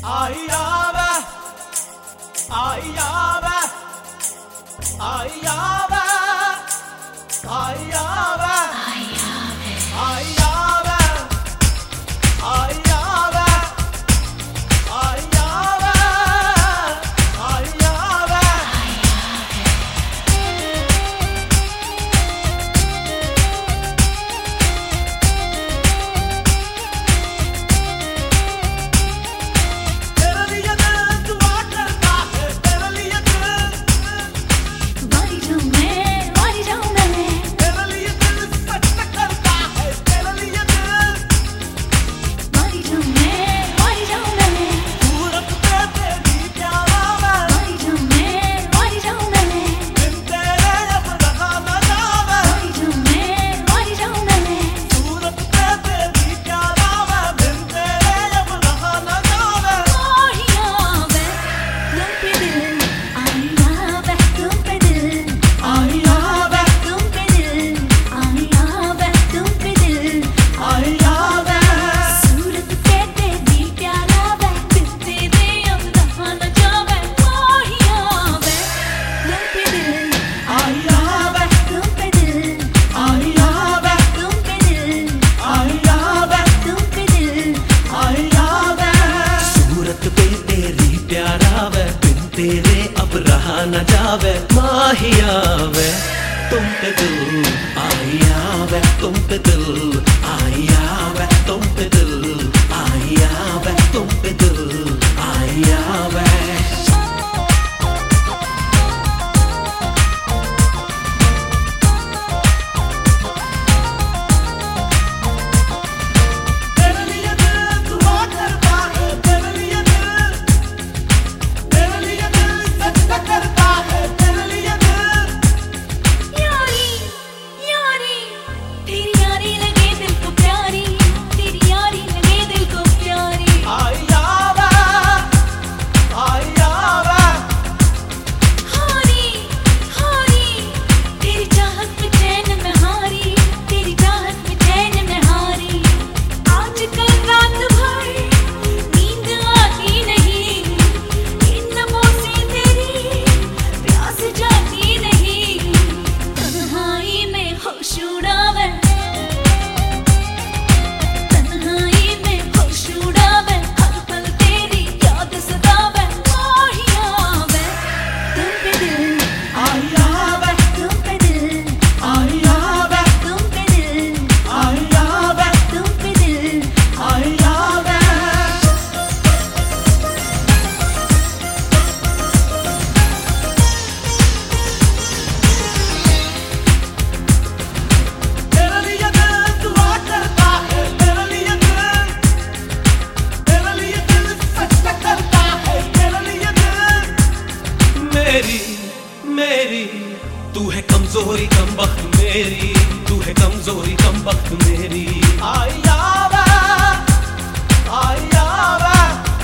आई आवे, आई आवे, आई आवे, आई आवे, आई आवे, आई आवे, आई आवे, आई आवे। तेरे लिए दिल दुआ करता है, तेरे लिए दिल मर जाऊं मैं, मर जाऊं मैं। तेरे लिए दिल सच करता है, तेरे लिए दिल मर जाऊं मैं, मर जाऊं मैं। सूरत पे तेरी प्यारा मैं, मर जाऊं मैं, मर जाऊं मैं। बिन तेरे अब रहा न जावे। मर जाऊं मैं, मर जाऊं मैं। सूरत पे तेरी प्यारा मैं, बिन तेरे अब रहा न जावे। आई आवे तुम पे दिल, आई आवे तुम पे दिल, आई आवे तुम पे दिल, आई आवे। सूरत पे तेरी प्यारा वे, दिल तेरे अब रहा न जावे। आई आवे तुम पे दिल, आई आवे, तुम पे दिल, आई आवे, तुम पे दिल, आई आवे, तुम पे दिल, आई आवे। सूरत पे तेरी प्यारा वे, बिन तेरे अब रहा न जावे। माहिया वे तुम पे दिल, आई आवे तुम पे दिल, आई आवे तुम पे दिल, आई आवे तुम पे दिल, आई आवे। तेरे लिए दिल दुआ करता है, तेरे लिए दिल सच करता है, तेरे लिए दिल यारी यारी तेरी यारी लगे दिल को प्यारी, तेरी यारी लगे दिल को प्यारी। आई आवे, आई आवे, हारी हारी तेरी चाहत में चैन में हारी, तेरी चाहत में चैन में हारी। आजकल रात भर नींद आती नहीं, इन लबों से तेरी प्यास जाती नहीं। तन्हाई में होश उड़ावे, तन्हाई में होश उड़ावे, हर पल तेरी याद सतावे। आई आवे तुम पे दिल, आई आवे, तुम पे दिल, आई आवे, तुम पे दिल, आई आवे, तुम पे दिल, आई आवे। तेरे लिए दिल दुआ करता है, तेरे लिए दिल सच करता है, तेरे लिए दिल मेरी मेरी तू है कमजोरी कम वक्त मेरी, तू है कमजोरी कम वक्त मेरी। आई आवे, आई आवे,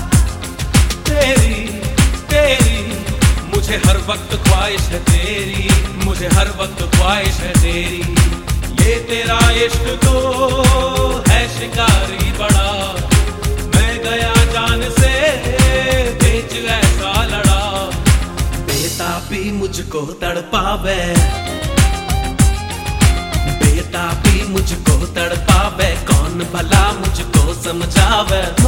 तेरी तेरी मुझे हर वक्त ख्वाहिश है तेरी, मुझे हर वक्त ख्वाहिश है तेरी। ये तेरा इश्क तो है शिकारी बड़ा, मैं गया जान से बेच ऐसा लड़ा। बेताबी मुझको तड़पावे, बेताबी मुझको तड़पावे, कौन भला मुझको समझावे।